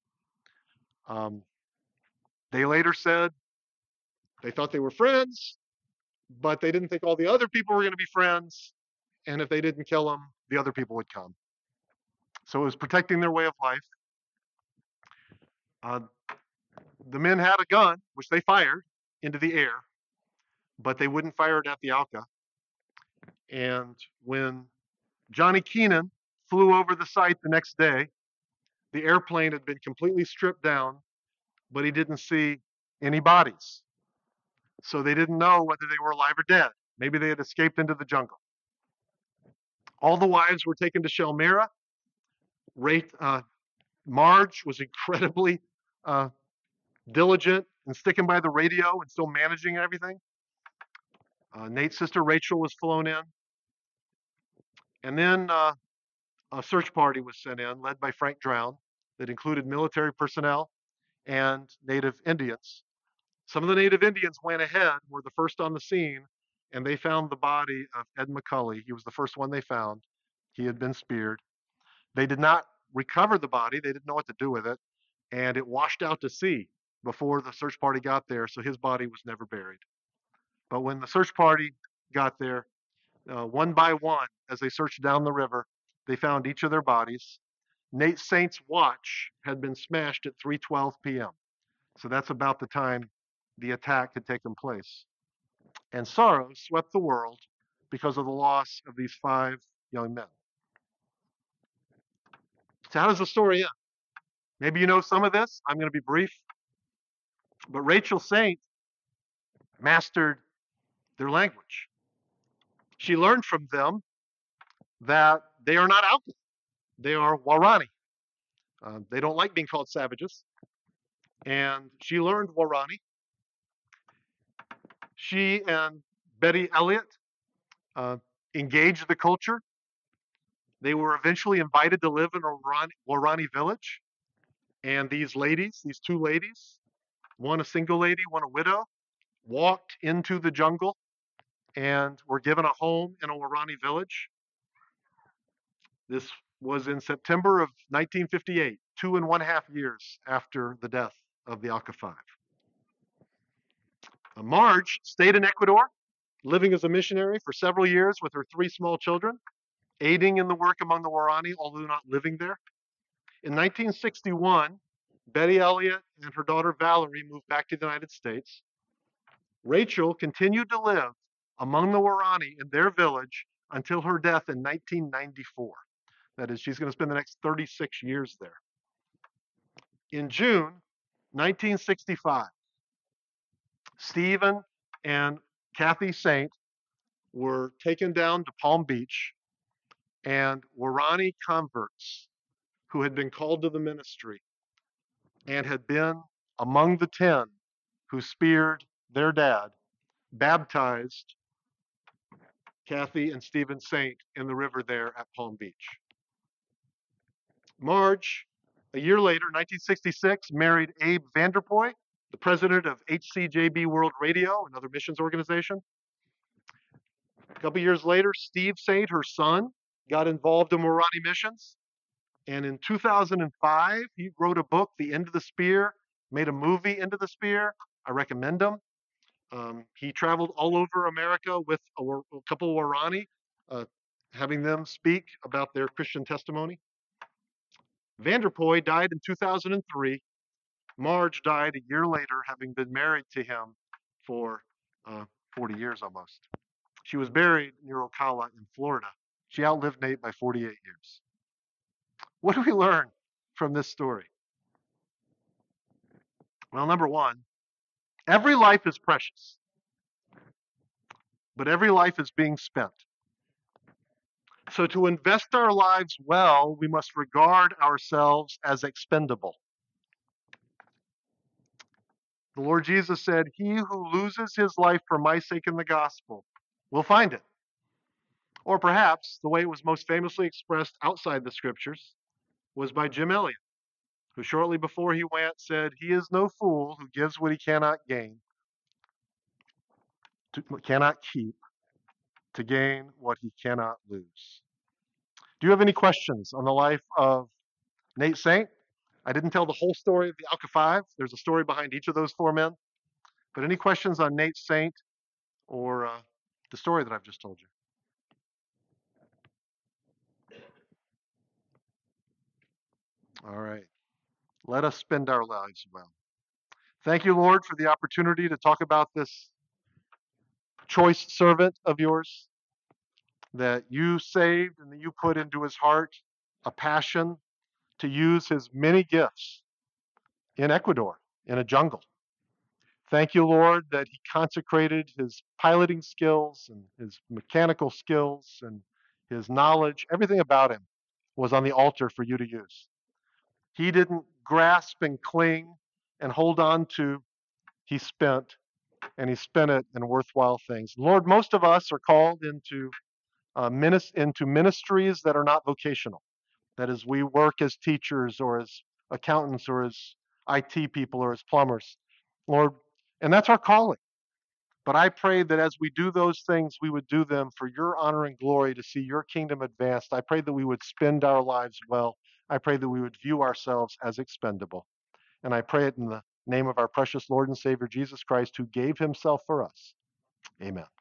They later said they thought they were friends, but they didn't think all the other people were going to be friends. And if they didn't kill them, the other people would come. So it was protecting their way of life. The men had a gun, which they fired into the air, but they wouldn't fire it at the Alka. And when Johnny Keenan flew over the site the next day, the airplane had been completely stripped down, but he didn't see any bodies. So they didn't know whether they were alive or dead. Maybe they had escaped into the jungle. All the wives were taken to Shelmira. Marge was incredibly diligent in sticking by the radio and still managing everything. Nate's sister Rachel was flown in. And then a search party was sent in, led by Frank Drown, that included military personnel and native Indians. Some of the native Indians went ahead, were the first on the scene, and they found the body of Ed McCully. He was the first one they found. He had been speared. They did not recover the body. They didn't know what to do with it, and it washed out to sea before the search party got there, so his body was never buried. But when the search party got there, one by one, as they searched down the river, they found each of their bodies. Nate Saint's watch had been smashed at 3:12 p.m. So that's about the time the attack had taken place. and sorrow swept the world because of the loss of these 5 young men. So how does the story end? Maybe you know some of this. I'm going to be brief. But Rachel Saint mastered their language. She learned from them that they are not outlaws. They are Warani. They don't like being called savages. And she learned Warani. She and Betty Elliott uh, engaged the culture. They were eventually invited to live in a Warani village. And these ladies, these 2 ladies, one a single lady, one a widow, walked into the jungle and were given a home in a Warani village. This was in September of 1958, 2.5 years after the death of the Alka 5. Marge stayed in Ecuador, living as a missionary for several years with her 3 small children, aiding in the work among the Warani, although not living there. In 1961, Betty Elliott and her daughter Valerie moved back to the United States. Rachel continued to live among the Warani in their village until her death in 1994. That is, she's going to spend the next 36 years there. In June 1965, Stephen and Kathy Saint were taken down to Palm Beach, and Warani converts who had been called to the ministry and had been among the 10 who speared their dad baptized Kathy and Stephen Saint in the river there at Palm Beach. Marge, a year later, 1966, married Abe Vanderpoy, the president of HCJB World Radio, another missions organization. A couple years later, Steve Saint, her son, got involved in Warani missions. And in 2005, he wrote a book, The End of the Spear, made a movie, Into the Spear. I recommend him. He traveled all over America with a couple of Warani, having them speak about their Christian testimony. Vanderpoy died in 2003. Marge died a year later, having been married to him for 40 years almost. She was buried near Ocala in Florida. She outlived Nate by 48 years. What do we learn from this story? Well, number one, every life is precious, but every life is being spent. So to invest our lives well, we must regard ourselves as expendable. The Lord Jesus said, "He who loses his life for my sake in the gospel will find it." Or perhaps the way it was most famously expressed outside the scriptures was by Jim Elliot, who shortly before he went said, "He is no fool who gives what he cannot gain, cannot keep, to gain what he cannot lose." Do you have any questions on the life of Nate Saint? I didn't tell the whole story of the Alka 5. There's a story behind each of those 4 men. But any questions on Nate Saint or the story that I've just told you? All right. Let us spend our lives well. Thank you, Lord, for the opportunity to talk about this choice servant of yours that you saved and that you put into his heart a passion to use his many gifts in Ecuador, in a jungle. Thank you, Lord, that he consecrated his piloting skills and his mechanical skills and his knowledge. Everything about him was on the altar for you to use. He didn't grasp and cling and hold on to. He spent, and he spent it in worthwhile things. Lord, most of us are called into ministries that are not vocational. That is, we work as teachers or as accountants or as IT people or as plumbers. Lord, and that's our calling. But I pray that as we do those things, we would do them for your honor and glory to see your kingdom advanced. I pray that we would spend our lives well. I pray that we would view ourselves as expendable. And I pray it in the name of our precious Lord and Savior, Jesus Christ, who gave himself for us. Amen.